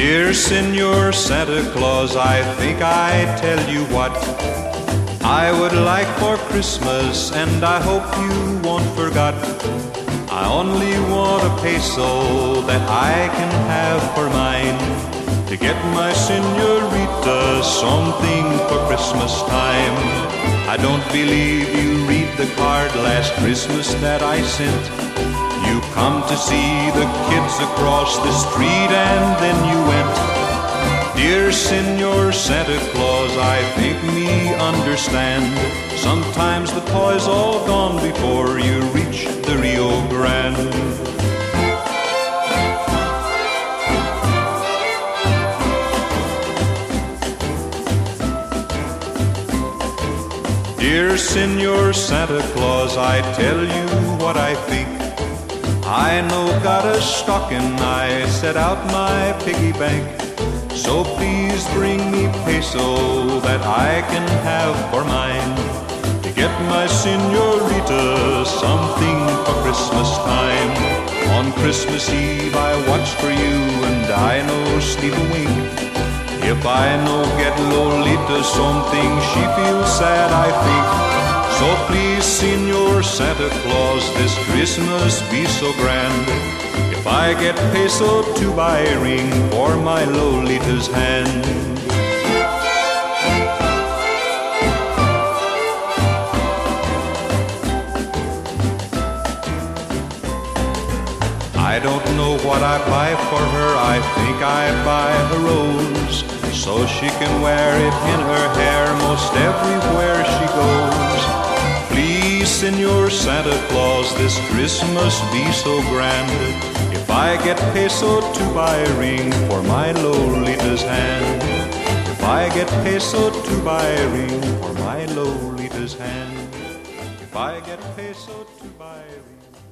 Dear Senor Santa Claus, I think I'd tell you what I would like for Christmas, and I hope you won't forget. I only want a peso that I can have for mine, to get my senorita something for Christmas time. I don't believe you read the card last Christmas that I sent. You come to see the kids across the street and then you went. Dear Senor Santa Claus, I think me understand. Sometimes the toy's all gone before you reach the Rio Grande. Dear Senor Santa Claus, I tell you what I think. I no got a stocking, I set out my piggy bank. So please bring me peso that I can have for mine, to get my senorita something for Christmas time. On Christmas Eve I watch for you and I no sleep a wink. If I no get Lolita something, she feels sad, I think. So please, Senor Santa Claus, this Christmas be so grand. If I get peso to buy a ring for my Lolita's hand. I don't know what I buy for her, I think I buy a rose, so she can wear it in her hair most everywhere she goes. Please, Senor Santa Claus, this Christmas be so grand. If I get peso to buy a ring for my Lolita's hand. If I get peso to buy a ring for my Lolita's hand. If I get peso to buy a ring.